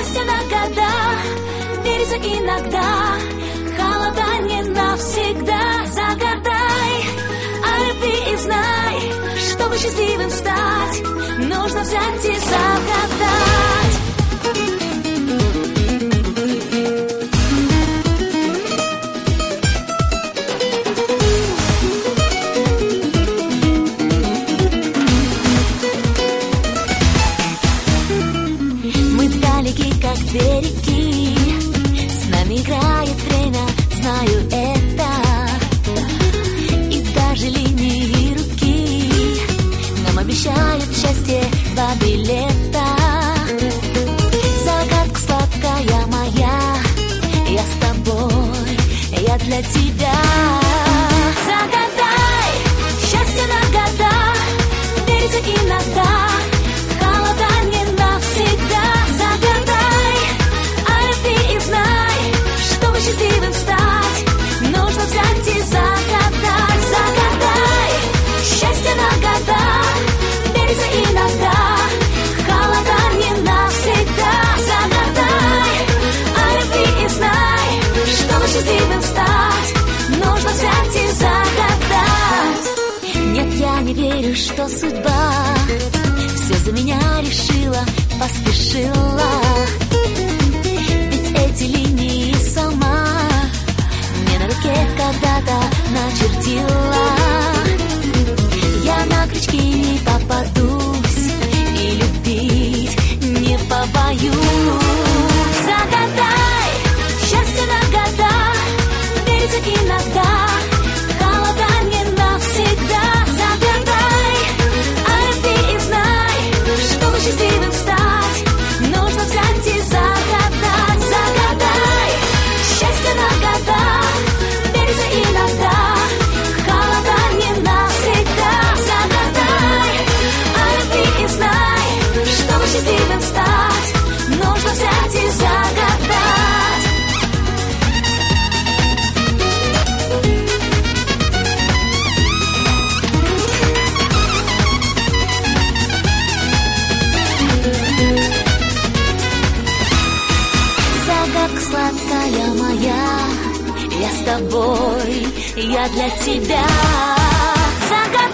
счастье на года, верится иногда, холода не навсегда. Загадай о любви и знай, чтобы счастливым стать, нужно взять и загадать. Как две реки, с нами играет время, знаю это. И даже линии руки нам обещают счастье, 2 билета. Загадка сладкая моя, я с тобой, я для тебя. Загадай счастье на года, верится иногда, холода не навсегда. Счастливым стать, нужно взять и загадать. Загадай счастье на года, верится иногда, холода не навсегда. Загадай о любви и знай, чтобы счастливым стать, нужно взять и загадать. Нет, я не верю, что судьба все за меня решила, поспешила. Ведь эти линии сама мне на руке когда-то начертила. Я на крючки не попадусь и любить не побоюсь. Загадай счастье на года, верится иногда, холода не навсегда. Загадай о любви и знай, чтобы счастливым стать, нужно взять и загадать. Загадай счастье на года, верится иногда, холода не навсегда. Загадай о любви и знай, чтобы счастливым стать, нужно взять и загадать. Загадка сладкая моя, я с тобой, я для тебя. Загадка